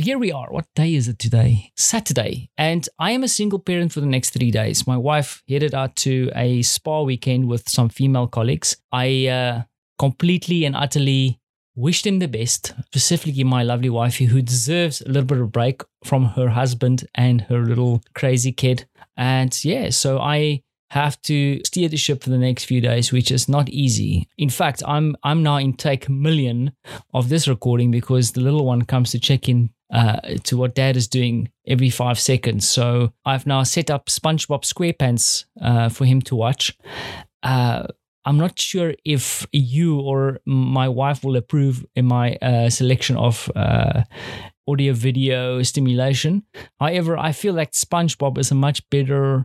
here we are. What day is it today? Saturday. And I am a single parent for the next 3 days. My wife headed out to a spa weekend with some female colleagues. I completely and utterly wished him the best, specifically my lovely wifey, who deserves a little bit of a break from her husband and her little crazy kid. And yeah, so I have to steer the ship for the next few days, which is not easy. In fact, I'm now in take million of this recording because the little one comes to check in to what dad is doing every 5 seconds. So I've now set up SpongeBob SquarePants for him to watch. I'm not sure if you or my wife will approve in my selection of audio video stimulation. However, I feel like SpongeBob is a much better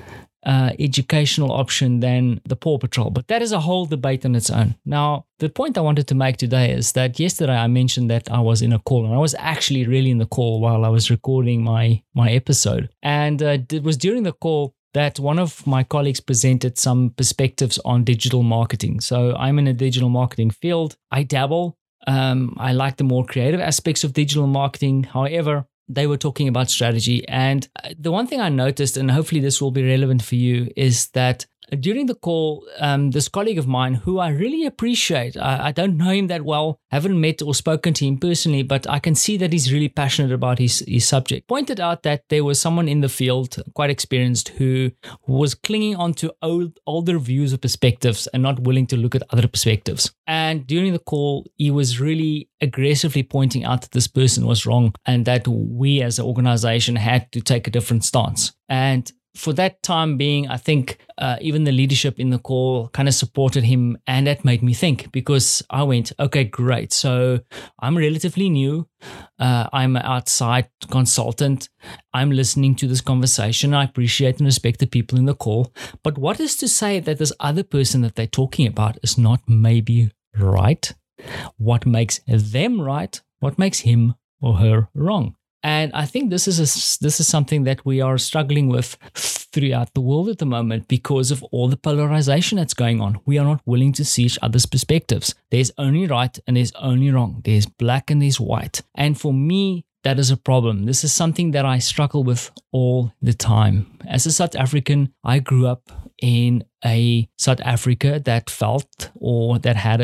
educational option than the Paw Patrol, but that is a whole debate on its own. Now, the point I wanted to make today is that yesterday I mentioned that I was in a call, and I was actually really in the call while I was recording my episode. And it was during the call that one of my colleagues presented some perspectives on digital marketing. So I'm in a digital marketing field. I dabble. I like the more creative aspects of digital marketing. However, they were talking about strategy. And the one thing I noticed, and hopefully this will be relevant for you, is that during the call, this colleague of mine, who I really appreciate, I don't know him that well, haven't met or spoken to him personally, but I can see that he's really passionate about his subject, pointed out that there was someone in the field, quite experienced, who was clinging on to older views or perspectives and not willing to look at other perspectives. And during the call, he was really aggressively pointing out that this person was wrong and that we as an organization had to take a different stance. And for that time being, I think even the leadership in the call kind of supported him, and that made me think, because I went, okay, great. So I'm relatively new. I'm an outside consultant. I'm listening to this conversation. I appreciate and respect the people in the call. But what is to say that this other person that they're talking about is not maybe right? What makes them right? What makes him or her wrong? And I think this is something that we are struggling with throughout the world at the moment because of all the polarization that's going on. We are not willing to see each other's perspectives. There's only right and there's only wrong. There's black and there's white. And for me, that is a problem. This is something that I struggle with all the time. As a South African, I grew up in a South Africa that felt or that had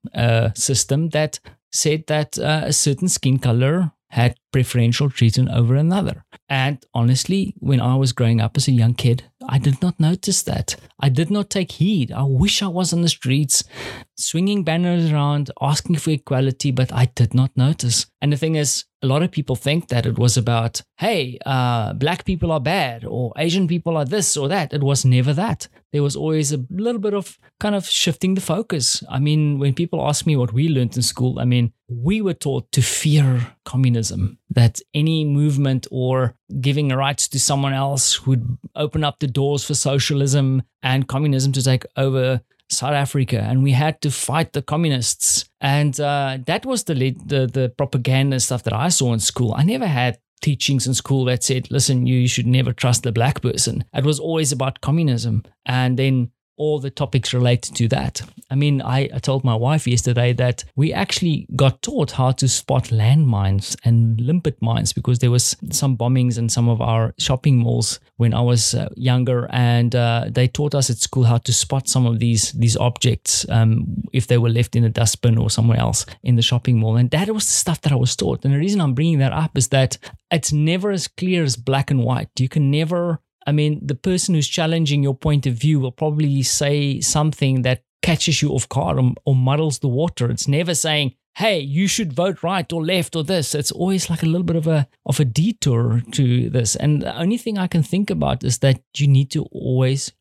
a system that said that a certain skin color had preferential treatment over another. And honestly, when I was growing up as a young kid, I did not notice that. I did not take heed. I wish I was on the streets, swinging banners around, asking for equality, but I did not notice. And the thing is, a lot of people think that it was about, hey, black people are bad, or Asian people are this or that. It was never that. There was always a little bit of kind of shifting the focus. I mean, when people ask me what we learned in school, I mean, we were taught to fear communism, that any movement or giving rights to someone else would open up the doors for socialism and communism to take over South Africa, and we had to fight the communists. And that was the propaganda stuff that I saw in school. I never had teachings in school that said, listen, you should never trust the black person. It was always about communism. And then all the topics related to that. I mean, I told my wife yesterday that we actually got taught how to spot landmines and limpet mines because there was some bombings in some of our shopping malls when I was younger, and they taught us at school how to spot some of these objects if they were left in a dustbin or somewhere else in the shopping mall. And that was the stuff that I was taught. And the reason I'm bringing that up is that it's never as clear as black and white. You can never... I mean, the person who's challenging your point of view will probably say something that catches you off guard or muddles the water. It's never saying, hey, you should vote right or left or this. It's always like a little bit of a detour to this. And the only thing I can think about is that you need to always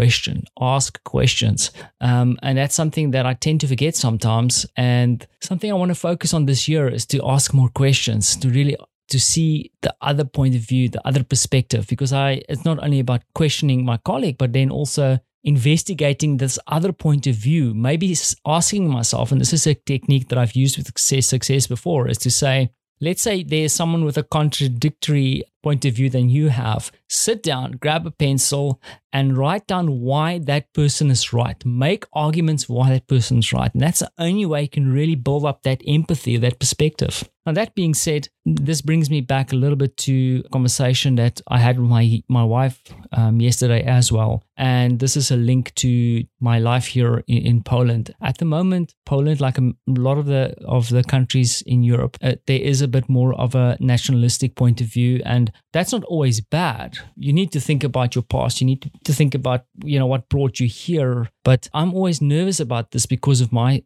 ask questions. And that's something that I tend to forget sometimes. And something I want to focus on this year is to ask more questions, to see the other point of view, the other perspective, because it's not only about questioning my colleague, but then also investigating this other point of view, maybe asking myself, and this is a technique that I've used with success before, is to say, let's say there's someone with a contradictory point of view than you have. Sit down, grab a pencil, and write down why that person is right. Make arguments why that person is right. And that's the only way you can really build up that empathy, that perspective. Now, that being said, this brings me back a little bit to a conversation that I had with my wife yesterday as well. And this is a link to my life here in Poland. At the moment, Poland, like a lot of the countries in Europe, there is a bit more of a nationalistic point of view, and that's not always bad. You need to think about your past. You need to think about what brought you here. But I'm always nervous about this because of my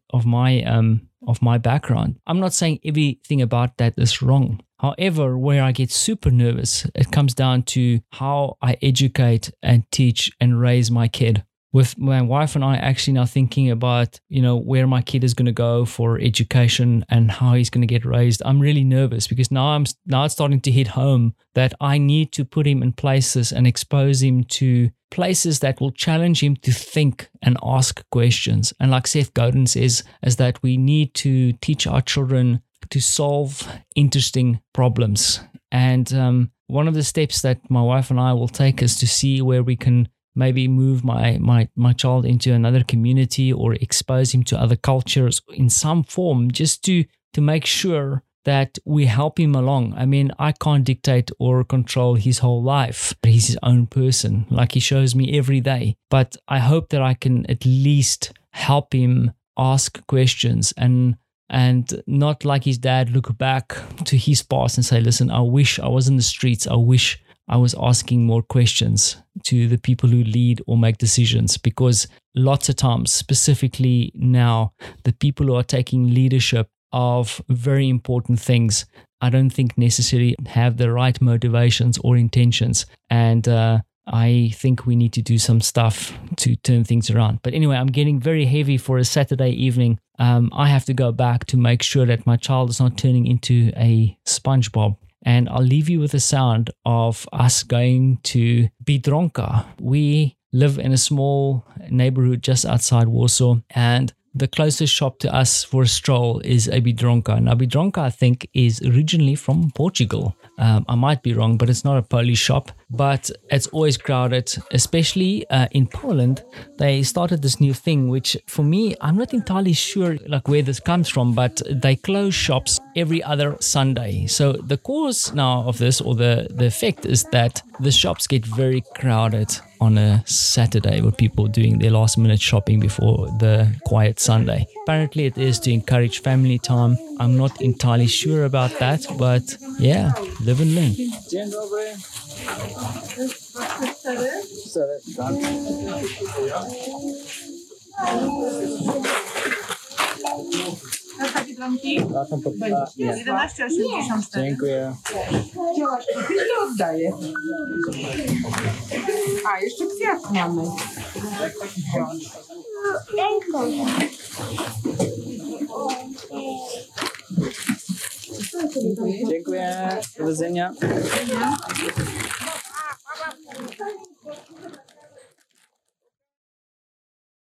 background. I'm not saying everything about that is wrong. However, where I get super nervous, it comes down to how I educate and teach and raise my kid. With my wife and I actually now thinking about, where my kid is going to go for education and how he's going to get raised. I'm really nervous because now it's starting to hit home that I need to put him in places and expose him to places that will challenge him to think and ask questions. And like Seth Godin says, is that we need to teach our children to solve interesting problems. And one of the steps that my wife and I will take is to see where we can maybe move my child into another community or expose him to other cultures in some form, just to make sure that we help him along. I mean, I can't dictate or control his whole life. He's his own person, like he shows me every day. But I hope that I can at least help him ask questions and not like his dad look back to his past and say, listen, I wish I was in the streets. I wish I was asking more questions to the people who lead or make decisions, because lots of times, specifically now, the people who are taking leadership of very important things, I don't think necessarily have the right motivations or intentions. And I think we need to do some stuff to turn things around. But anyway, I'm getting very heavy for a Saturday evening. I have to go back to make sure that my child is not turning into a SpongeBob. And I'll leave you with the sound of us going to Biedronka. We live in a small neighborhood just outside Warsaw, and the closest shop to us for a stroll is a Biedronka. Now, Biedronka, I think, is originally from Portugal. I might be wrong, but it's not a Polish shop. But it's always crowded, especially in Poland. They started this new thing, which for me, I'm not entirely sure where this comes from, but they close shops every other Sunday. So the cause now of this, or the effect, is that the shops get very crowded on a Saturday with people doing their last minute shopping before the quiet Sunday. Apparently it is to encourage family time. I'm not entirely sure about that, but yeah, live and learn. Dzień dobry. 4, tak. Takie bramki? A są po 11,84. Dziękuję. Nie oddaję. A, jeszcze kwiat mamy. Dziękuję. Do widzenia.